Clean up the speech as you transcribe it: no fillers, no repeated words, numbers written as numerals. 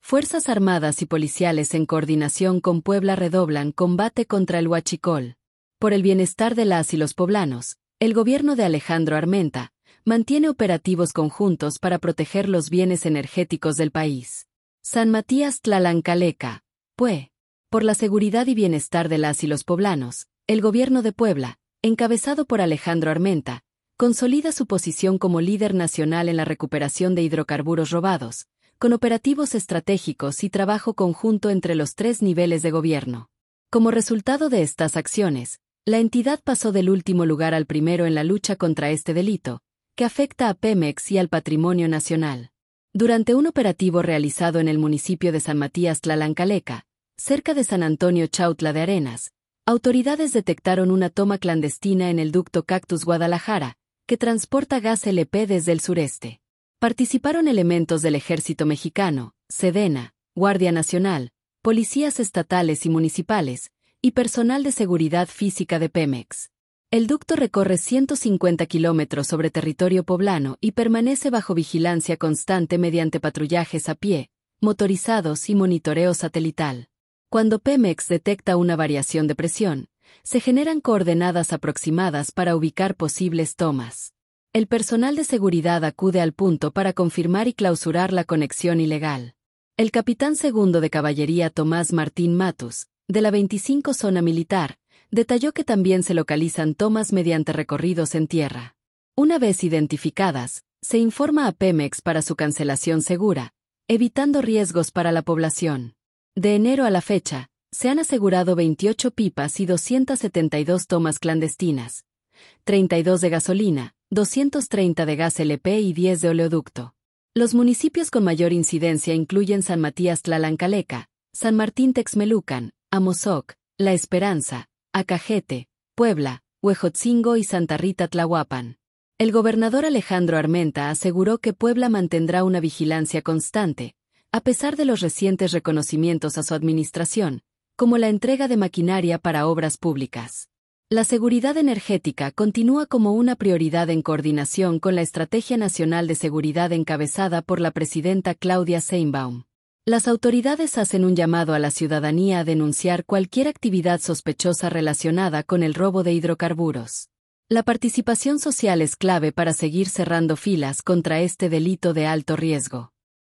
Fuerzas Armadas y policiales en coordinación con Puebla redoblan combate contra el huachicol. Por el bienestar de las y los poblanos, el gobierno de Alejandro Armenta mantiene operativos conjuntos para proteger los bienes energéticos del país. San Matías Tlalancaleca, PUE. Por la seguridad y bienestar de las y los poblanos, el gobierno de Puebla, encabezado por Alejandro Armenta, consolida su posición como líder nacional en la recuperación de hidrocarburos robados, con operativos estratégicos y trabajo conjunto entre los tres niveles de gobierno. Como resultado de estas acciones, la entidad pasó del último lugar al primero en la lucha contra este delito, que afecta a Pemex y al patrimonio nacional. Durante un operativo realizado en el municipio de San Matías Tlalancaleca, cerca de San Antonio Chautla de Arenas, autoridades detectaron una toma clandestina en el ducto Cactus Guadalajara, que transporta gas LP desde el sureste. Participaron elementos del Ejército Mexicano, Sedena, Guardia Nacional, policías estatales y municipales, y personal de seguridad física de Pemex. El ducto recorre 150 kilómetros sobre territorio poblano y permanece bajo vigilancia constante mediante patrullajes a pie, motorizados y monitoreo satelital. Cuando Pemex detecta una variación de presión, se generan coordenadas aproximadas para ubicar posibles tomas. El personal de seguridad acude al punto para confirmar y clausurar la conexión ilegal. El capitán segundo de caballería Tomás Martín Matus, de la 25 Zona Militar, detalló que también se localizan tomas mediante recorridos en tierra. Una vez identificadas, se informa a Pemex para su cancelación segura, evitando riesgos para la población. De enero a la fecha, se han asegurado 28 pipas y 272 tomas clandestinas, 32 de gasolina, 230 de gas LP y 10 de oleoducto. Los municipios con mayor incidencia incluyen San Matías Tlalancaleca, San Martín Texmelucan, Amozoc, La Esperanza, Acajete, Puebla, Huejotzingo y Santa Rita Tlahuapan. El gobernador Alejandro Armenta aseguró que Puebla mantendrá una vigilancia constante, a pesar de los recientes reconocimientos a su administración, como la entrega de maquinaria para obras públicas. La seguridad energética continúa como una prioridad en coordinación con la Estrategia Nacional de Seguridad encabezada por la presidenta Claudia Sheinbaum. Las autoridades hacen un llamado a la ciudadanía a denunciar cualquier actividad sospechosa relacionada con el robo de hidrocarburos. La participación social es clave para seguir cerrando filas contra este delito de alto riesgo.